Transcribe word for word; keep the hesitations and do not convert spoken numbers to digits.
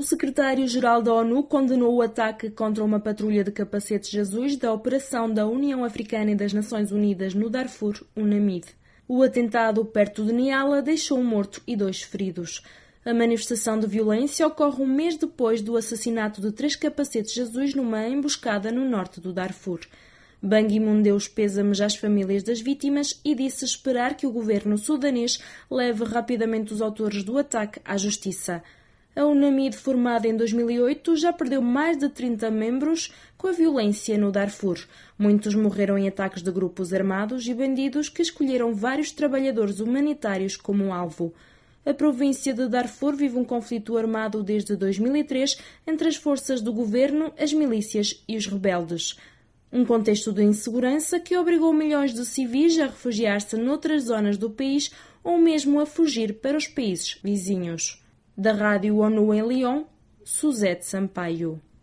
secretário-geral da ONU condenou o ataque contra uma patrulha de capacetes azuis da Operação da União Africana e das Nações Unidas no Darfur, UNAMID. O atentado perto de Niala deixou um morto e dois feridos. A manifestação de violência ocorre um mês depois do assassinato de três capacetes azuis numa emboscada no norte do Darfur. Ban Ki-moon deu os pêsames às famílias das vítimas e disse esperar que o governo sudanês leve rapidamente os autores do ataque à justiça. A UNAMID, formada em dois mil e oito, já perdeu mais de trinta membros com a violência no Darfur. Muitos morreram em ataques de grupos armados e bandidos que escolheram vários trabalhadores humanitários como alvo. A província de Darfur vive um conflito armado desde dois mil e três entre as forças do governo, as milícias e os rebeldes. Um contexto de insegurança que obrigou milhões de civis a refugiar-se noutras zonas do país ou mesmo a fugir para os países vizinhos. Da Rádio ONU em Lyon, Suzete Sampaio.